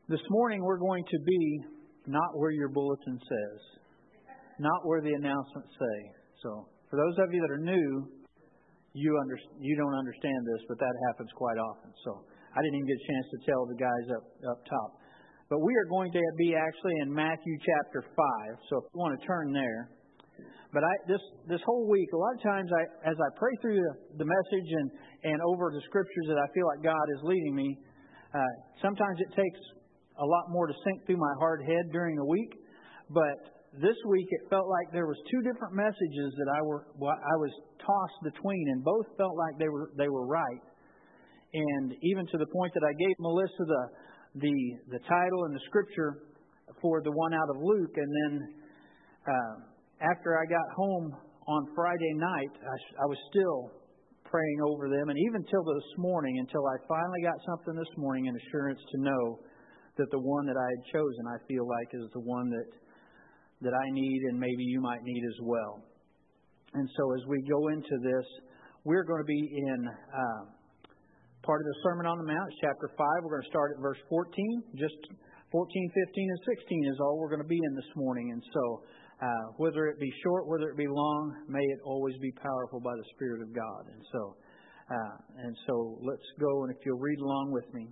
This morning we're going to be not where your bulletin says, not where the announcements say. So for those of you that are new, you don't understand this, but that happens quite often. So I didn't even get a chance to tell the guys up top. But we are going to be actually in Matthew chapter 5. So if you want to turn there. But this whole week, a lot of times as I pray through the message and over the scriptures that I feel like God is leading me, sometimes it takes a lot more to sink through my hard head during the week. But this week it felt like there was two different messages that I was tossed between, and both felt like they were right. And even to the point that I gave Melissa the title and the scripture for the one out of Luke, and then after I got home on Friday night, I was still praying over them, and even till this morning, until I finally got something this morning, an assurance to know that the one that I had chosen, I feel like, is the one that I need, and maybe you might need as well. And so as we go into this, we're going to be in part of the Sermon on the Mount, chapter 5. We're going to start at verse 14. Just 14, 15, and 16 is all we're going to be in this morning. And so whether it be short, whether it be long, may it always be powerful by the Spirit of God. And so let's go, and if you'll read along with me.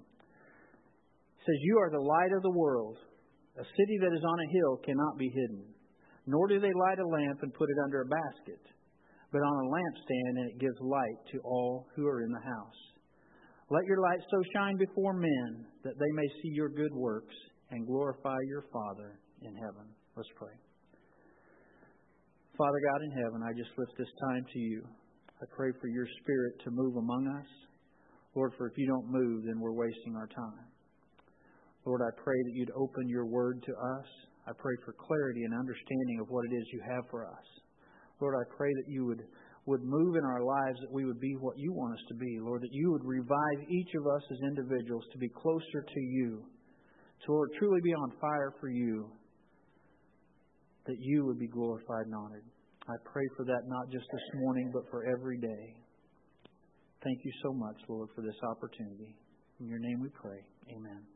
It says, "You are the light of the world. A city that is on a hill cannot be hidden. Nor do they light a lamp and put it under a basket, but on a lampstand, and it gives light to all who are in the house. Let your light so shine before men that they may see your good works and glorify your Father in heaven." Let's pray. Father God in heaven, I just lift this time to you. I pray for your Spirit to move among us. Lord, for if you don't move, then we're wasting our time. Lord, I pray that you'd open your word to us. I pray for clarity and understanding of what it is you have for us. Lord, I pray that you would move in our lives, that we would be what you want us to be. Lord, that you would revive each of us as individuals to be closer to you. To, Lord, truly be on fire for you. That you would be glorified and honored. I pray for that not just this morning, but for every day. Thank you so much, Lord, for this opportunity. In your name we pray. Amen.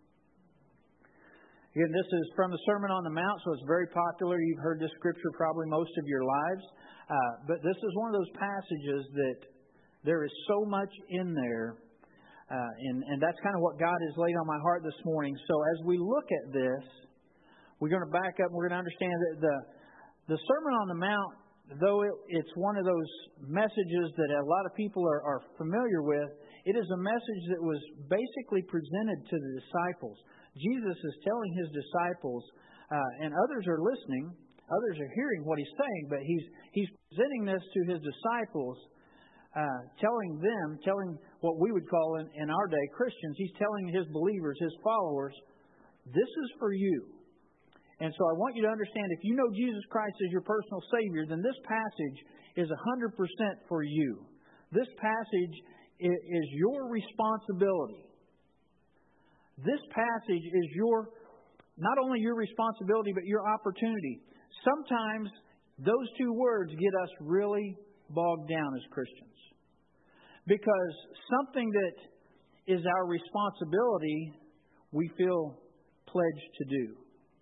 Again, this is from the Sermon on the Mount, so it's very popular. You've heard this scripture probably most of your lives. But this is one of those passages that there is so much in there. And that's kind of what God has laid on my heart this morning. So as we look at this, we're going to back up and we're going to understand that the Sermon on the Mount, though it's one of those messages that a lot of people are familiar with, it is a message that was basically presented to the disciples. Jesus is telling his disciples, and others are listening, others are hearing what he's saying, but he's presenting this to his disciples, telling what we would call in our day Christians. He's telling his believers, his followers, this is for you. And so I want you to understand, if you know Jesus Christ as your personal Savior, then this passage is 100% for you. This passage is your responsibility. This passage is not only your responsibility, but your opportunity. Sometimes those two words get us really bogged down as Christians. Because something that is our responsibility, we feel pledged to do.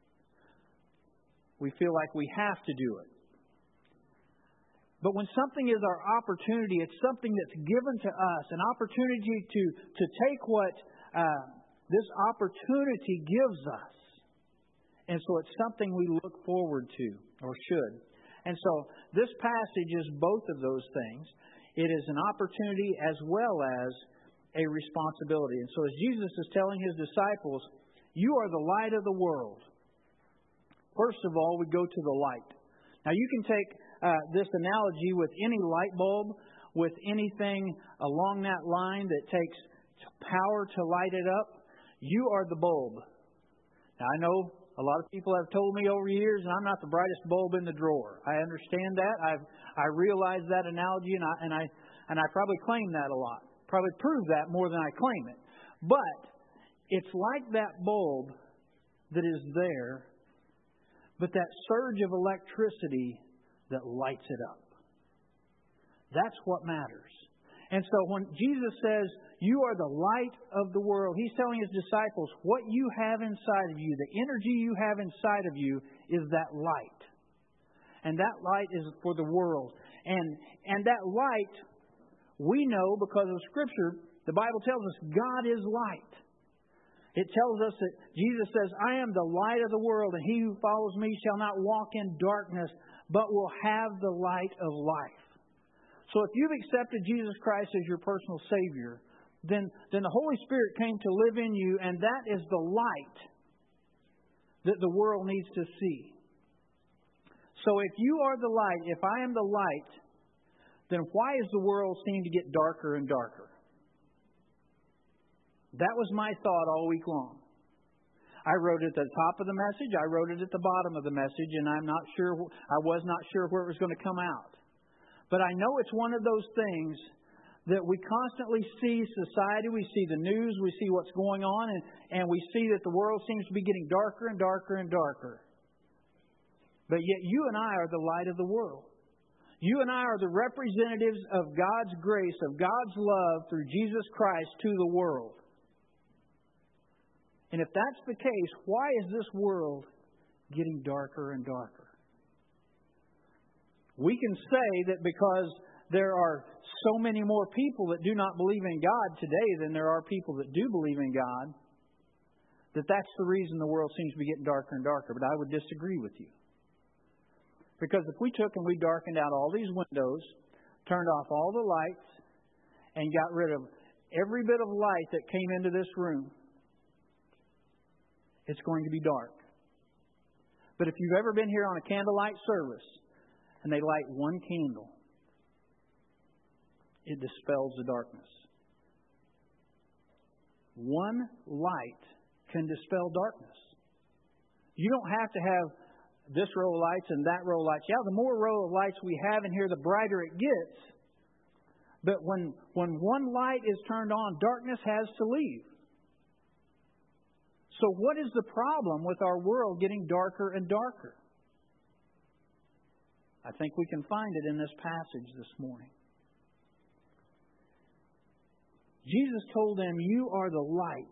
We feel like we have to do it. But when something is our opportunity, it's something that's given to us, an opportunity to take what this opportunity gives us. And so it's something we look forward to, or should. And so this passage is both of those things. It is an opportunity as well as a responsibility. And so as Jesus is telling his disciples, you are the light of the world. First of all, we go to the light. Now you can take this analogy with any light bulb, with anything along that line that takes power to light it up. You are the bulb. Now, I know a lot of people have told me over years, and I'm not the brightest bulb in the drawer. I understand that. I realize that analogy, and I probably claim that a lot. Probably prove that more than I claim it. But it's like that bulb that is there, but that surge of electricity that lights it up. That's what matters. And so when Jesus says, you are the light of the world, He's telling His disciples, what you have inside of you, the energy you have inside of you, is that light. And that light is for the world. And that light, we know because of Scripture, the Bible tells us God is light. It tells us that Jesus says, I am the light of the world, and he who follows me shall not walk in darkness, but will have the light of life. So if you've accepted Jesus Christ as your personal Savior, then the Holy Spirit came to live in you, and that is the light that the world needs to see. So if you are the light, if I am the light, then why does the world seem to get darker and darker? That was my thought all week long. I wrote it at the top of the message. I wrote it at the bottom of the message, and I was not sure where it was going to come out. But I know it's one of those things that we constantly see society, we see the news, we see what's going on, and we see that the world seems to be getting darker and darker and darker. But yet you and I are the light of the world. You and I are the representatives of God's grace, of God's love through Jesus Christ to the world. And if that's the case, why is this world getting darker and darker? We can say that because there are so many more people that do not believe in God today than there are people that do believe in God, that's the reason the world seems to be getting darker and darker. But I would disagree with you. Because if we took and we darkened out all these windows, turned off all the lights, and got rid of every bit of light that came into this room, it's going to be dark. But if you've ever been here on a candlelight service, and they light one candle, it dispels the darkness. One light can dispel darkness. You don't have to have this row of lights and that row of lights. Yeah, the more row of lights we have in here, the brighter it gets. But when one light is turned on, darkness has to leave. So what is the problem with our world getting darker and darker? I think we can find it in this passage this morning. Jesus told them, you are the light.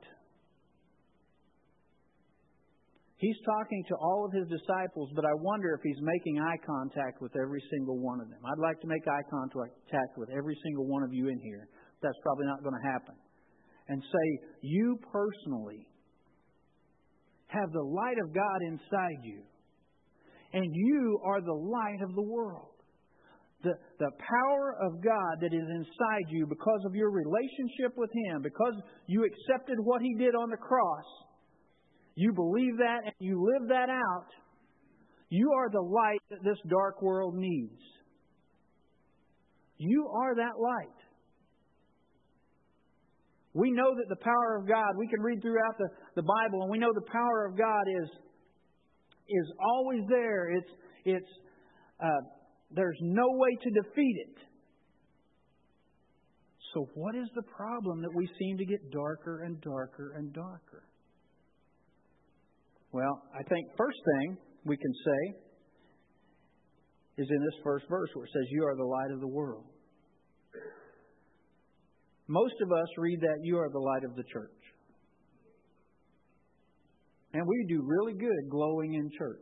He's talking to all of His disciples, but I wonder if He's making eye contact with every single one of them. I'd like to make eye contact with every single one of you in here. That's probably not going to happen. And say, you personally have the light of God inside you. And you are the light of the world. The power of God that is inside you because of your relationship with Him, because you accepted what He did on the cross, you believe that and you live that out, you are the light that this dark world needs. You are that light. We know that the power of God, we can read throughout the Bible, and we know the power of God is always there. There's no way to defeat it. So what is the problem that we seem to get darker and darker and darker? Well, I think first thing we can say is in this first verse where it says, you are the light of the world. Most of us read that you are the light of the church. And we do really good glowing in church.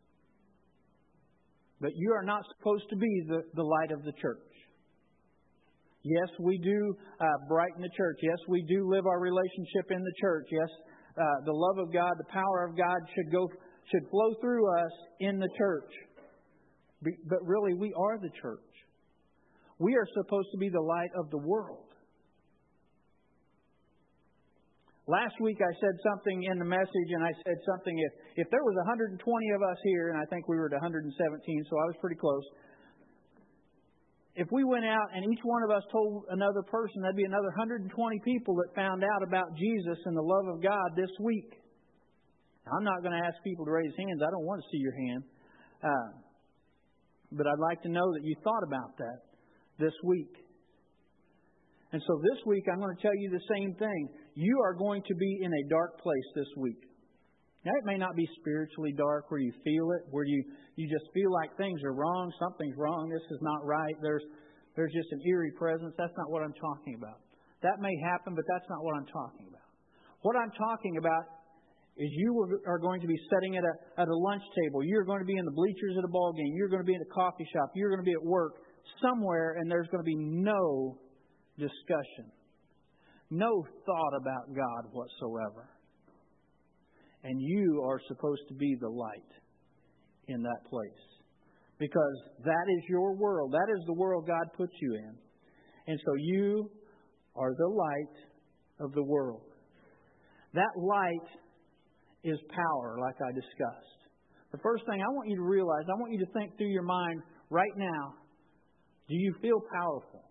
But you are not supposed to be the light of the church. Yes, we do brighten the church. Yes, we do live our relationship in the church. Yes, the love of God, the power of God should flow through us in the church. But really, we are the church. We are supposed to be the light of the world. Last week I said something in the message, and I said something, if there was 120 of us here, and I think we were at 117, so I was pretty close. If we went out and each one of us told another person, that'd be another 120 people that found out about Jesus and the love of God this week. Now, I'm not going to ask people to raise hands. I don't want to see your hand. But I'd like to know that you thought about that this week. And so this week I'm going to tell you the same thing. You are going to be in a dark place this week. Now, it may not be spiritually dark where you feel it, where you just feel like things are wrong, something's wrong, this is not right. there's just an eerie presence. That's not what I'm talking about. That may happen, but that's not what I'm talking about. What I'm talking about is you are going to be sitting at a lunch table. You're going to be in the bleachers at a ball game. You're going to be in a coffee shop. You're going to be at work somewhere, and there's going to be no discussion, no thought about God whatsoever. And you are supposed to be the light in that place. Because that is your world. That is the world God puts you in. And so you are the light of the world. That light is power, like I discussed. The first thing I want you to realize, I want you to think through your mind right now, do you feel powerful?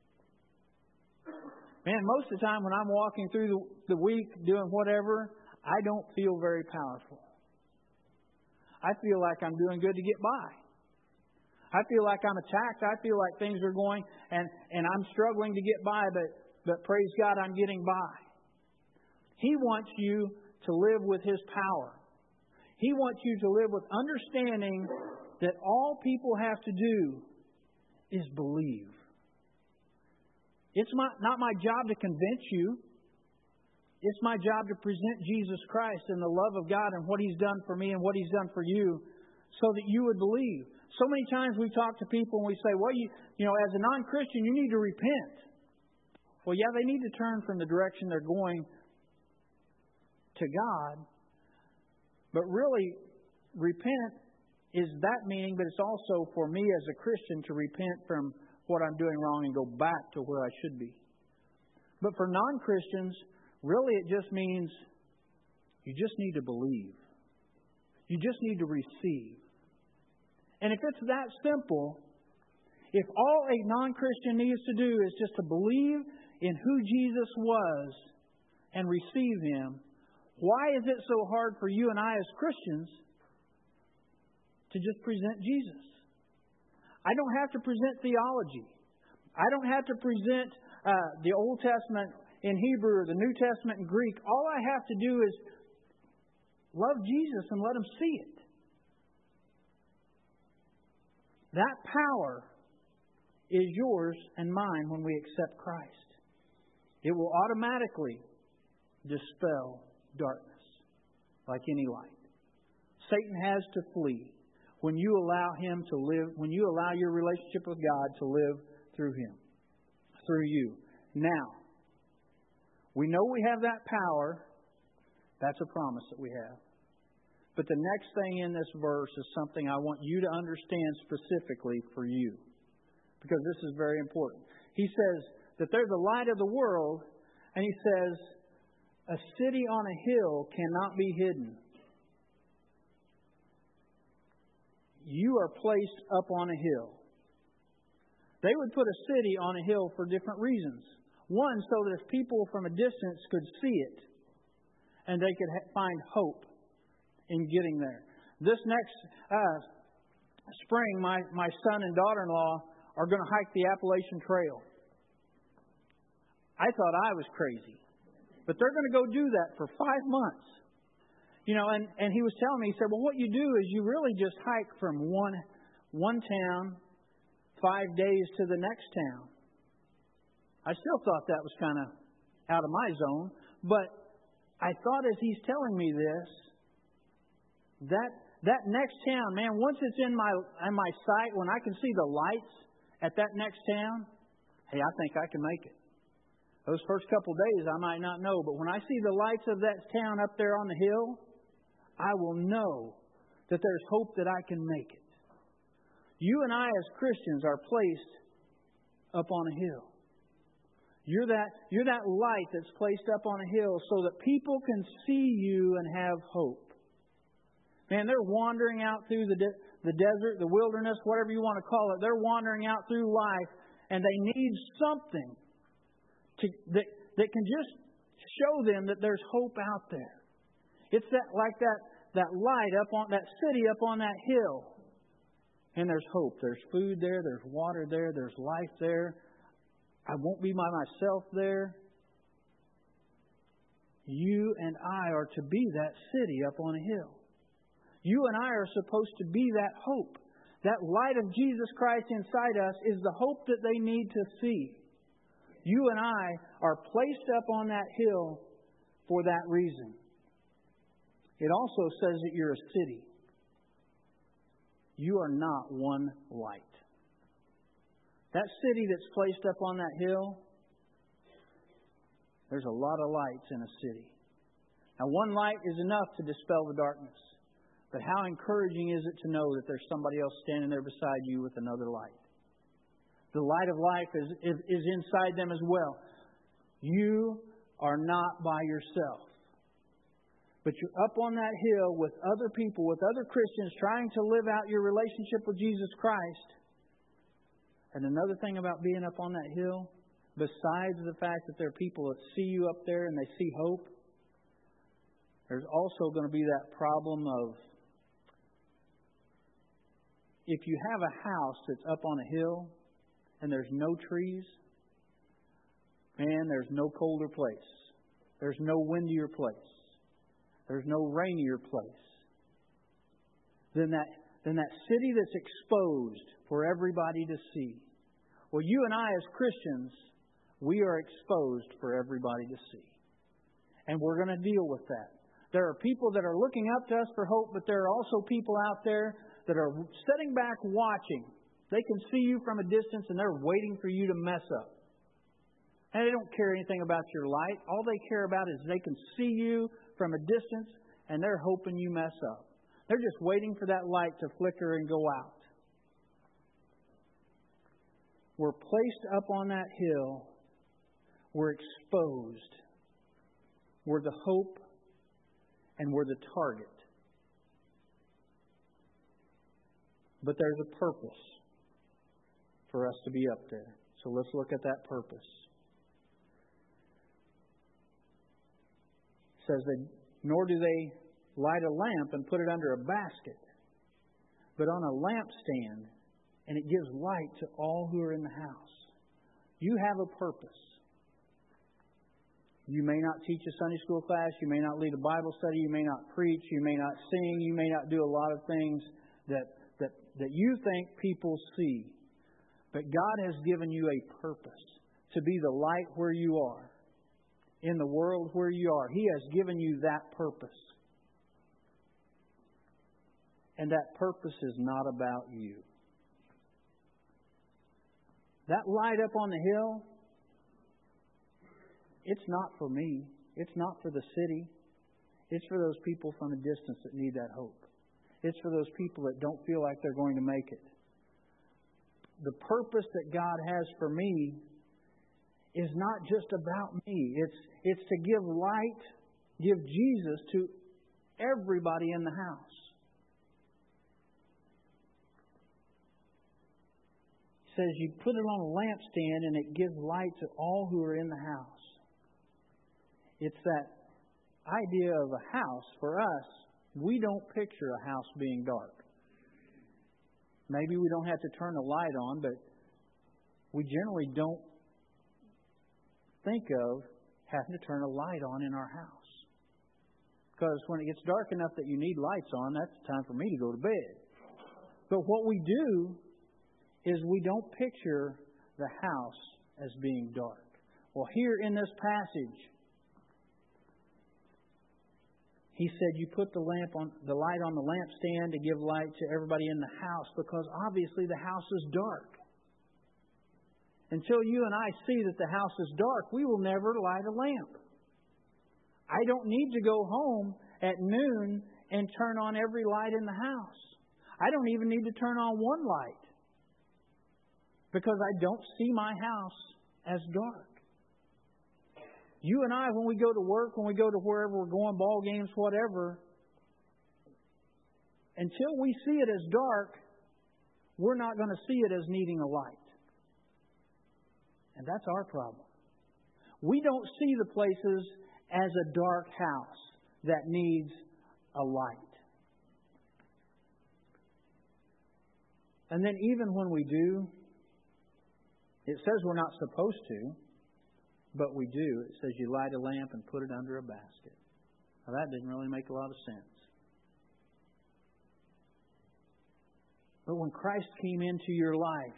Man, most of the time when I'm walking through the week doing whatever, I don't feel very powerful. I feel like I'm doing good to get by. I feel like I'm attacked. I feel like things are going and I'm struggling to get by, but praise God, I'm getting by. He wants you to live with His power. He wants you to live with understanding that all people have to do is believe. It's not my job to convince you. It's my job to present Jesus Christ and the love of God and what He's done for me and what He's done for you so that you would believe. So many times we talk to people and we say, well, you know, as a non-Christian, you need to repent. Well, yeah, they need to turn from the direction they're going to God. But really, repent is that meaning, but it's also for me as a Christian to repent from what I'm doing wrong and go back to where I should be. But for non-Christians, really it just means you just need to believe. You just need to receive. And if it's that simple, if all a non-Christian needs to do is just to believe in who Jesus was and receive Him, why is it so hard for you and I as Christians to just present Jesus? I don't have to present theology. I don't have to present the Old Testament in Hebrew or the New Testament in Greek. All I have to do is love Jesus and let Him see it. That power is yours and mine when we accept Christ. It will automatically dispel darkness like any light. Satan has to flee when you allow him to live, when you allow your relationship with God to live through him, through you. Now, we know we have that power. That's a promise that we have. But the next thing in this verse is something I want you to understand specifically for you, because this is very important. He says that they're the light of the world, and he says, a city on a hill cannot be hidden. You are placed up on a hill. They would put a city on a hill for different reasons. One, so that if people from a distance could see it, and they could find hope in getting there. This next spring, my son and daughter-in-law are going to hike the Appalachian Trail. I thought I was crazy. But they're going to go do that for 5 months. You know, and he was telling me, he said, well, what you do is you really just hike from one town 5 days to the next town. I still thought that was kind of out of my zone. But I thought as he's telling me this, that next town, man, once it's in my sight, when I can see the lights at that next town, hey, I think I can make it. Those first couple days I might not know, but when I see the lights of that town up there on the hill, I will know that there's hope that I can make it. You and I as Christians are placed up on a hill. You're that light that's placed up on a hill so that people can see you and have hope. Man, they're wandering out through the desert, the wilderness, whatever you want to call it. They're wandering out through life, and they need something that can just show them that there's hope out there. It's that light up on that city up on that hill. And there's hope. There's food there. There's water there. There's life there. I won't be by myself there. You and I are to be that city up on a hill. You and I are supposed to be that hope That light of Jesus Christ inside us is the hope that they need to see. You and I are placed up on that hill for that reason. It also says that you're a city. You are not one light. That city that's placed up on that hill, there's a lot of lights in a city. Now, one light is enough to dispel the darkness. But how encouraging is it to know that there's somebody else standing there beside you with another light? The light of life is inside them as well. You are not by yourself. But you're up on that hill with other people, with other Christians, trying to live out your relationship with Jesus Christ. And another thing about being up on that hill, besides the fact that there are people that see you up there and they see hope, there's also going to be that problem of, if you have a house that's up on a hill and there's no trees, man, there's no colder place. There's no windier place. There's no rainier place than that city that's exposed for everybody to see. Well, you and I as Christians, we are exposed for everybody to see. And we're going to deal with that. There are people that are looking up to us for hope, but there are also people out there that are sitting back watching. They can see you from a distance and they're waiting for you to mess up. And they don't care anything about your light. All they care about is they can see you from a distance and they're hoping you mess up. They're just waiting for that light to flicker and go out. We're placed up on that hill. We're exposed. We're the hope and we're the target. But there's a purpose for us to be up there. So let's look at that purpose. It says that nor do they light a lamp and put it under a basket, but on a lampstand, and it gives light to all who are in the house. You have a purpose. You may not teach a Sunday school class. You may not lead a Bible study. You may not preach. You may not sing. You may not do a lot of things that you think people see. But God has given you a purpose to be the light where you are, in the world where you are. He has given you that purpose. And that purpose is not about you. That light up on the hill, it's not for me. It's not for the city. It's for those people from a distance that need that hope. It's for those people that don't feel like they're going to make it. The purpose that God has for me is not just about me. It's to give light, give Jesus to everybody in the house. He says you put it on a lampstand and it gives light to all who are in the house. It's that idea of a house. For us, we don't picture a house being dark. Maybe we don't have to turn a light on, but we generally don't think of having to turn a light on in our house. Because when it gets dark enough that you need lights on, that's the time for me to go to bed. But what we do is we don't picture the house as being dark. Well, here in this passage, he said you put the light on the lampstand to give light to everybody in the house, because obviously the house is dark. Until you and I see that the house is dark, we will never light a lamp. I don't need to go home at noon and turn on every light in the house. I don't even need to turn on one light, because I don't see my house as dark. You and I, when we go to work, when we go to wherever we're going, ball games, whatever, until we see it as dark, we're not going to see it as needing a light. And that's our problem. We don't see the places as a dark house that needs a light. And then even when we do, it says we're not supposed to, but we do. It says you light a lamp and put it under a basket. Now that didn't really make a lot of sense. But when Christ came into your life,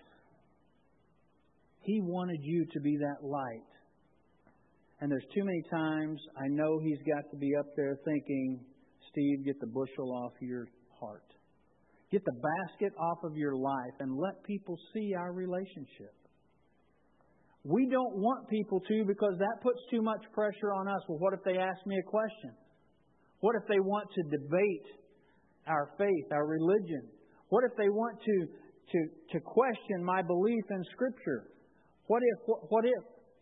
He wanted you to be that light. And there's too many times I know He's got to be up there thinking, Steve, get the bushel off your heart. Get the basket off of your life and let people see our relationship. We don't want people to, because that puts too much pressure on us. Well, what if they ask me a question? What if they want to debate our faith, our religion? What if they want to question my belief in Scripture? What if?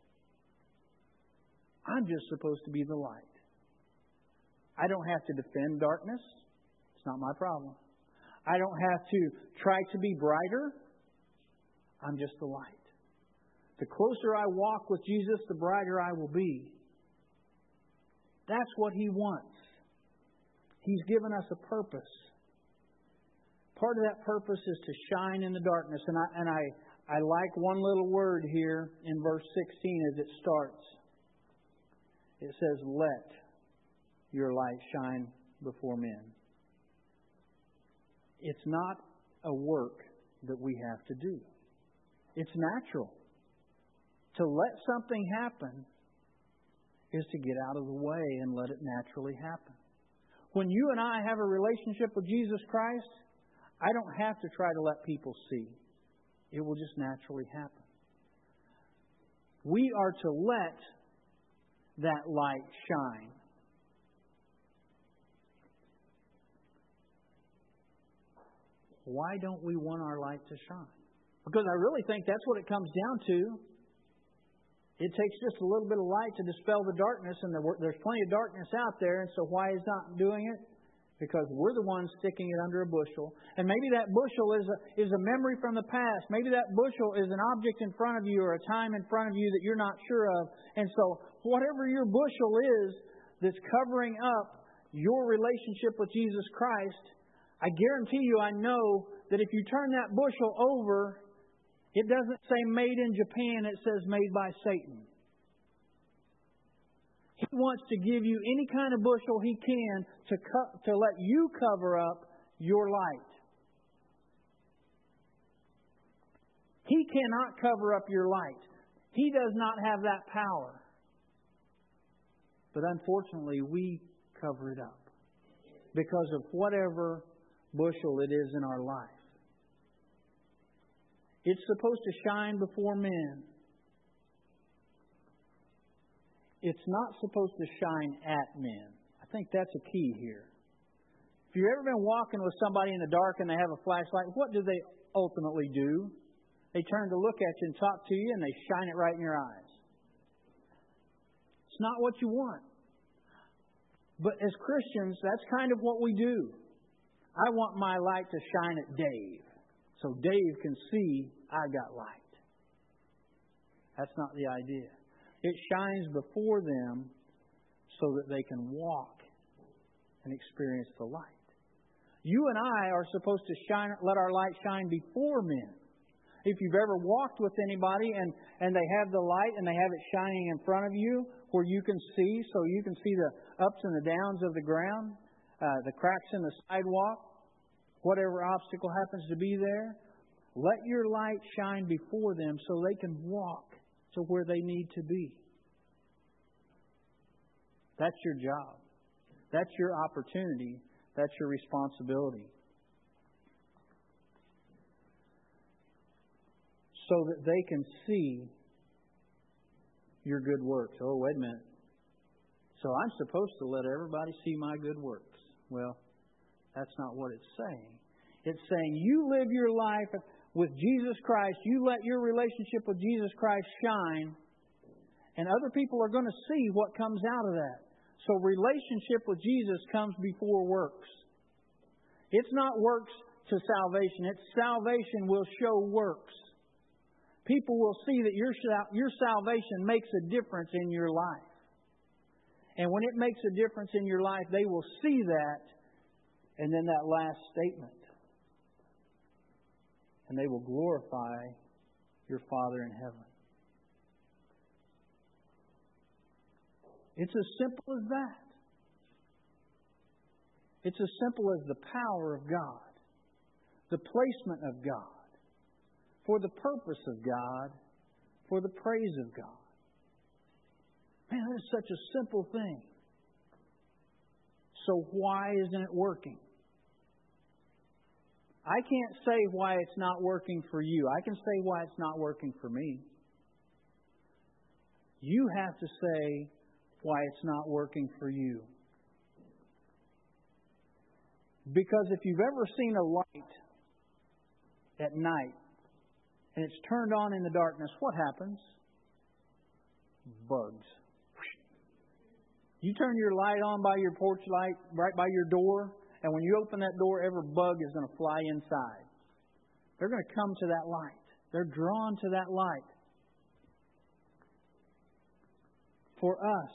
I'm just supposed to be the light. I don't have to defend darkness. It's not my problem. I don't have to try to be brighter. I'm just the light. The closer I walk with Jesus, the brighter I will be. That's what He wants. He's given us a purpose. Part of that purpose is to shine in the darkness. And I like one little word here in verse 16 as it starts. It says, let your light shine before men. It's not a work that we have to do. It's natural. To let something happen is to get out of the way and let it naturally happen. When you and I have a relationship with Jesus Christ, I don't have to try to let people see. It will just naturally happen. We are to let that light shine. Why don't we want our light to shine? Because I really think that's what it comes down to. It takes just a little bit of light to dispel the darkness, and there's plenty of darkness out there, and so why He's not doing it? Because we're the ones sticking it under a bushel. And maybe that bushel is a memory from the past. Maybe that bushel is an object in front of you or a time in front of you that you're not sure of. And so whatever your bushel is that's covering up your relationship with Jesus Christ, I guarantee you, I know that if you turn that bushel over, it doesn't say made in Japan, it says made by Satan. He wants to give you any kind of bushel He can to let you cover up your light. He cannot cover up your light. He does not have that power. But unfortunately, we cover it up because of whatever bushel it is in our life. It's supposed to shine before men. It's not supposed to shine at men. I think that's a key here. If you've ever been walking with somebody in the dark and they have a flashlight, what do they ultimately do? They turn to look at you and talk to you, and they shine it right in your eyes. It's not what you want. But as Christians, that's kind of what we do. I want my light to shine at Dave, so Dave can see I got light. That's not the idea. It shines before them so that they can walk and experience the light. You and I are supposed to let our light shine before men. If you've ever walked with anybody and they have the light and they have it shining in front of you where you can see, so you can see the ups and the downs of the ground, the cracks in the sidewalk, whatever obstacle happens to be there, let your light shine before them so they can walk to where they need to be. That's your job. That's your opportunity. That's your responsibility. So that they can see your good works. Oh, wait a minute. So I'm supposed to let everybody see my good works. Well, that's not what it's saying. It's saying you live your life with Jesus Christ. You let your relationship with Jesus Christ shine. And other people are going to see what comes out of that. So relationship with Jesus comes before works. It's not works to salvation. It's salvation will show works. People will see that your salvation makes a difference in your life. And when it makes a difference in your life, they will see that. And then that last statement. And they will glorify your Father in heaven. It's as simple as that. It's as simple as the power of God. the placement of God, for the purpose of God, for the praise of God. Man, that is such a simple thing. So why isn't it working? I can't say why it's not working for you. I can say why it's not working for me. You have to say why it's not working for you. Because if you've ever seen a light at night and it's turned on in the darkness, what happens? Bugs. You turn your light on by your porch light, right by your door, and when you open that door, every bug is going to fly inside. They're going to come to that light. They're drawn to that light. For us,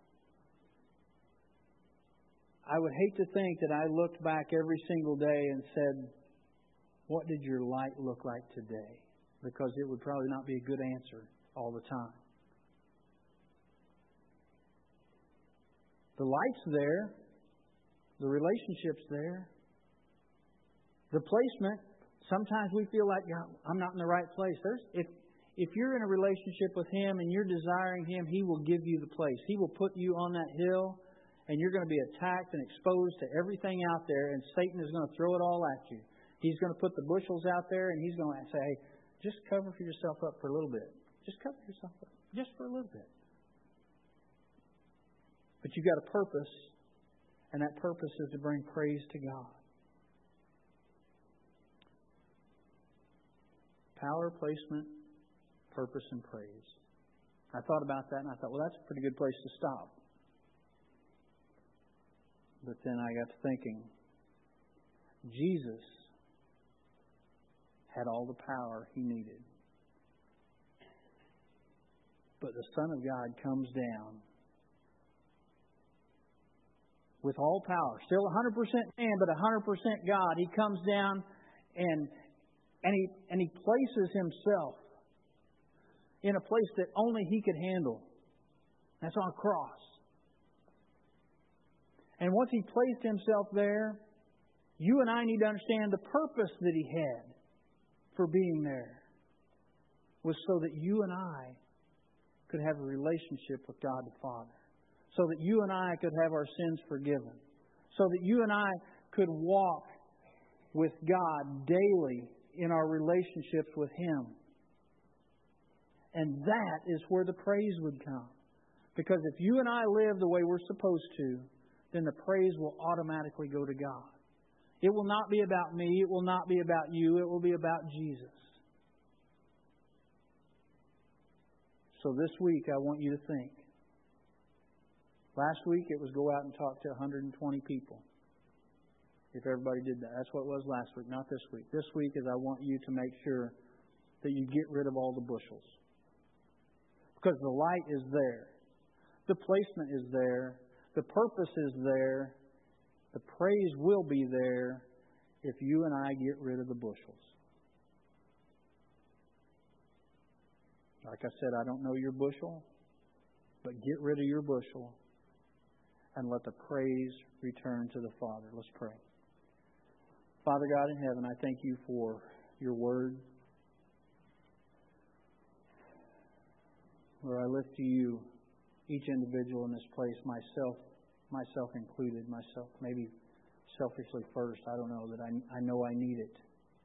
I would hate to think that I looked back every single day and said, what did your light look like today? Because it would probably not be a good answer all the time. The light's there. The relationship's there. The placement, sometimes we feel like, I'm not in the right place. If you're in a relationship with Him and you're desiring Him, He will give you the place. He will put you on that hill, and you're going to be attacked and exposed to everything out there, and Satan is going to throw it all at you. He's going to put the bushels out there, and he's going to say, hey, just cover for yourself up for a little bit. Just cover yourself up, just for a little bit. But you've got a purpose, and that purpose is to bring praise to God. Power, placement, purpose, and praise. I thought about that, and I thought, well, that's a pretty good place to stop. But then I got to thinking, Jesus had all the power He needed. But the Son of God comes down with all power. Still 100% man, but 100% God. He comes down and He places Himself in a place that only He could handle. That's on a cross. And once He placed Himself there, you and I need to understand the purpose that He had for being there was so that you and I could have a relationship with God the Father. So that you and I could have our sins forgiven. So that you and I could walk with God daily in our relationships with Him. And that is where the praise would come. Because if you and I live the way we're supposed to, then the praise will automatically go to God. It will not be about me. It will not be about you. It will be about Jesus. So this week I want you to think. Last week it was go out and talk to 120 people. If everybody did that. That's what it was last week, not this week. This week is I want you to make sure that you get rid of all the bushels. Because the light is there. The placement is there. The purpose is there. The praise will be there if you and I get rid of the bushels. Like I said, I don't know your bushel, but get rid of your bushel and let the praise return to the Father. Let's pray. Father God in heaven, I thank You for Your Word. Lord, I lift to You each individual in this place, myself included, myself maybe selfishly first. I don't know that I know I need it.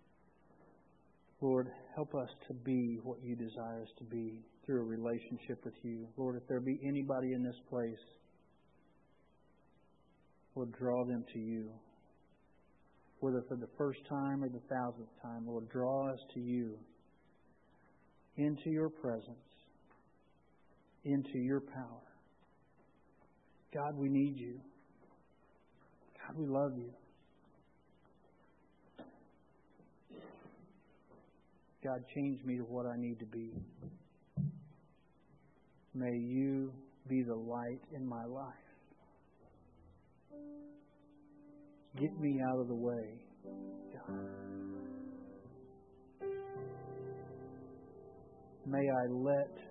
Lord, help us to be what You desire us to be through a relationship with You. Lord, if there be anybody in this place, Lord, draw them to You. Whether for the first time or the 1,000th time, Lord, draw us to You, into Your presence, into Your power. God, we need You. God, we love You. God, change me to what I need to be. May You be the light in my life. Get me out of the way, God. May I let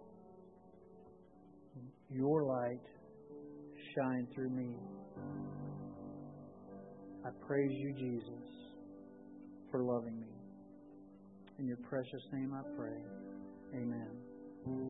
Your light shine through me. I praise You, Jesus. for loving me. In your precious name I pray. Amen.